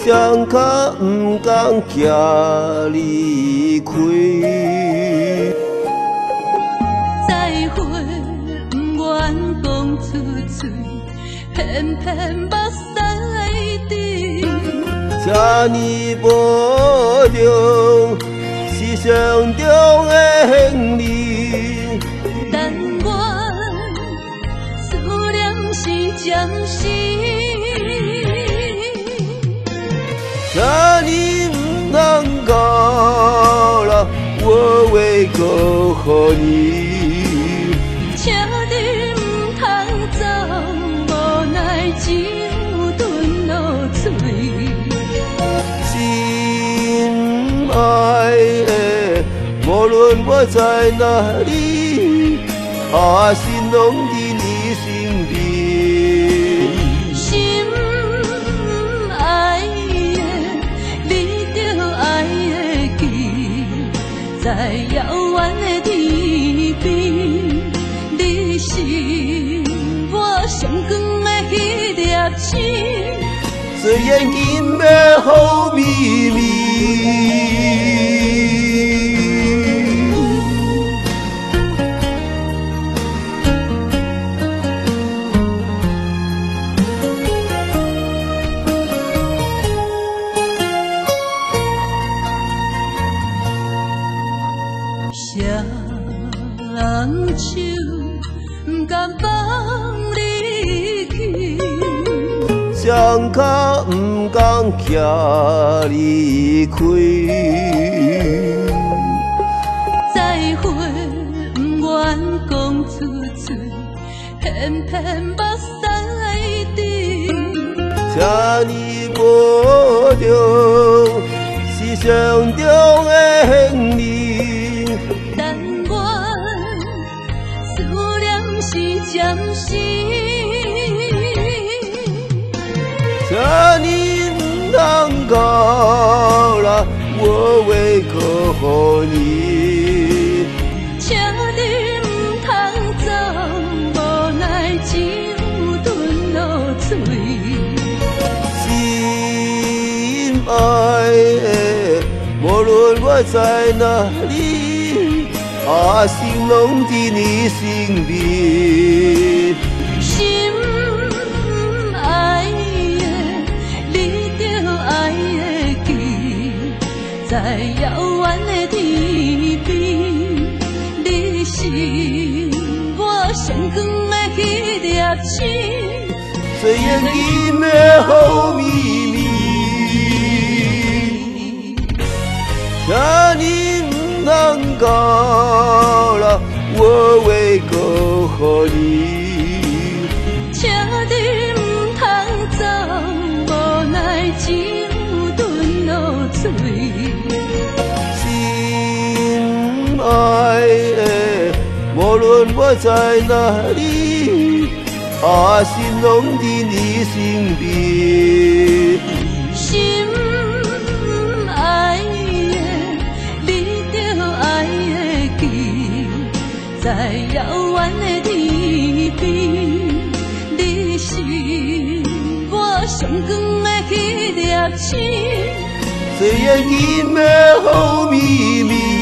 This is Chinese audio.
双脚不敢行离开。 再会不愿讲出嘴，偏偏目屎滴。 这呢无着是上中的幸利， 但愿思念是暂时。 这呢不能够啦，我会告诉你。 请你唔通走，无奈只有吞落嘴。 心爱的，无论我在哪里，心拢伫你身边。 心爱的，你着爱会记，在遥远的天边，你是我上光的迄粒星。 虽然今夜好秘密。 人手不甘放你去， 双脚不敢行离开。 再会不愿讲出嘴，偏偏目屎滴。 这呢无着是上中的幸利， 但愿思念是暂时。 这呢不能够啦，我会告诉你。 请你唔通走，无奈只有吞落嘴。 心爱的，无论我在哪里，心拢伫你身边。 心爱的，你着爱会记，在遥远的天边，你是我上光的迄粒星。 虽然今夜好秘密，这你不能够啦，我会告诉你。 请你唔通走，无奈只有吞落嘴。 心爱的，无论我在哪里，心拢伫你身边。 心爱的，你着爱会记，在遥远的天边，你是我上光的迄粒星。 虽然今夜好秘密。